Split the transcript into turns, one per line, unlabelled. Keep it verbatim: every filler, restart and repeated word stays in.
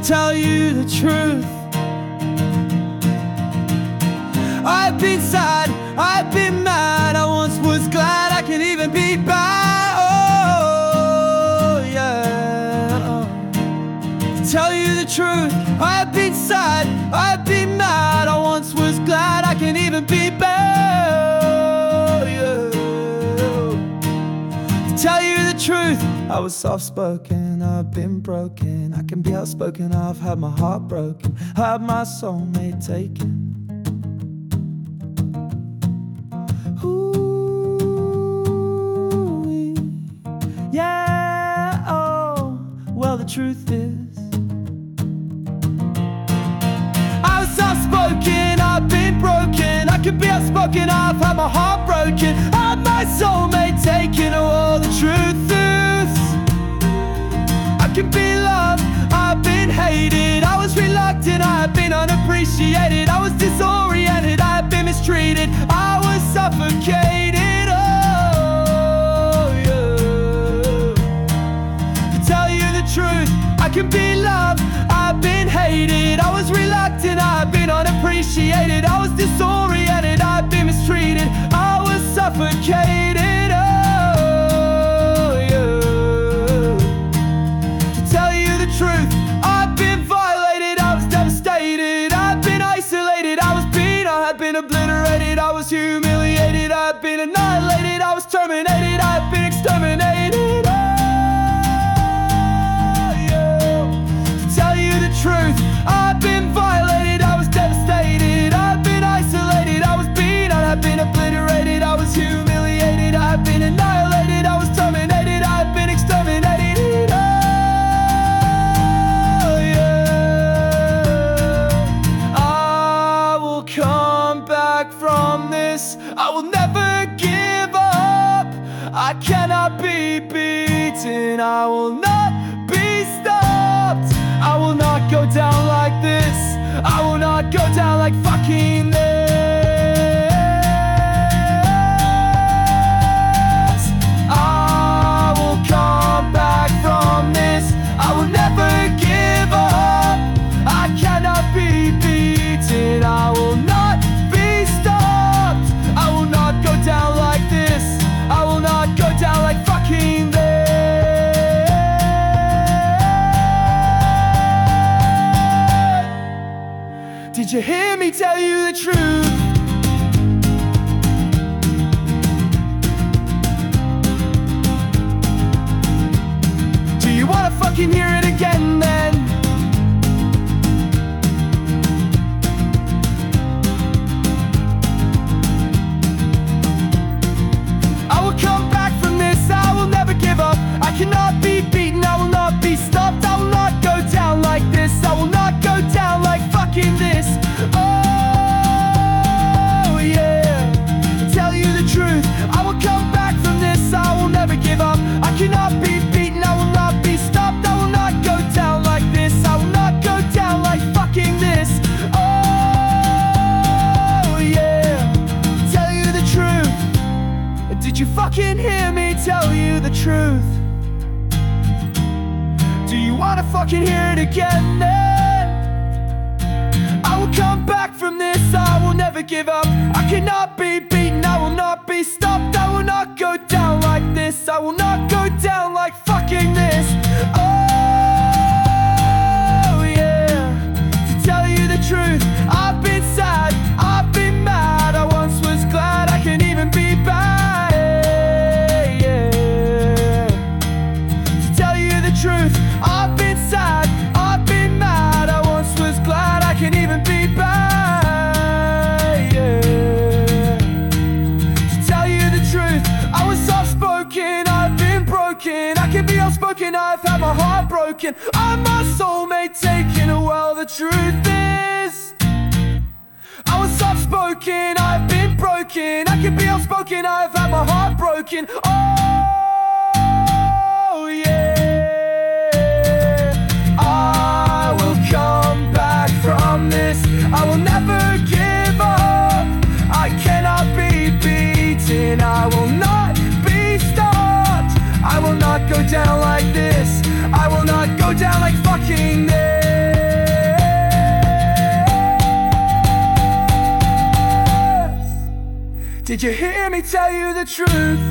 tell you the truth. I've been sad, I've been mad, I once was glad I can even be bad. Oh, yeah. Oh. To tell you the truth, I've been sad, I've been mad, I once was glad I can even be bad. Yeah. To tell you the truth, I was soft-spoken, I've been broken, I can be outspoken, I've had my heart broken, had my soulmate taken. Yeah, oh, well the truth is I was soft-spoken, I've been broken, I can be outspoken, I've had my heart broken, had my soulmate taken. Oh, well the truth is I can be loved, I've been hated, I was reluctant, I've been unappreciated, I was disoriented, I've been mistreated, I was suffocated. Truth, I can be loved, I've been hated, I was reluctant, I've been unappreciated, I was disoriented, I've been mistreated, I was suffocated. Oh, yeah. To tell you the truth, I've been violated, I was devastated, I've been isolated, I was beat, I had been obliterated, I was humiliated, I've been annihilated, I was terminated, I've been exterminated. Truth, I've been violated, I was devastated, I've been isolated, I was beat, I've been obliterated, I was humiliated, I've been annihilated, I was terminated, I've been exterminated. Oh, yeah. I will come back from this, I will never give up, I cannot be beaten, I will not be stopped. I will not go down like this, I will not go down like fucking this. I will come back from this, I will never give up, I cannot be beaten, I will not be stopped. I will not go down like this, I will not go down like fucking this. Did you hear me tell you the truth? Do you wanna fucking hear it again then? I will come back from this, I will never give up, I cannot be beaten, I will not be stopped, I will not go down like this, I will not go down like fucking this. Oh yeah, to tell you the truth, I will come back from this, I will never give up, I cannot be beaten, I will not be stopped, I will not go down like this, I will not go down like fucking this. Oh yeah, to tell you the truth. Did you fucking hear me tell you the truth? Do you wanna fucking hear it again then? I will come back from this, I will never give up, I cannot be beaten, I will not be stopped, I will not go down like this, I will not go down like fucking this. Oh yeah, to tell you the truth, I've been sad, I've been mad, I once was glad I can even be bad. Yeah, to tell you the truth, I've been sad, I've been mad, I once was glad I can even be bad. Yeah, to tell you the truth, I was soft-spoken, I've been broken, I can be outspoken, I've had my heart broken, I'm my soulmate taken. Well the truth is I was soft-spoken, I've been broken, I can be outspoken, I've had my heart broken. Oh yeah, I will come back from this, I will never give up, I cannot be beaten, I will not be stopped, I will not go down like this, I will not go down like fucking this. Did you hear me tell you the truth?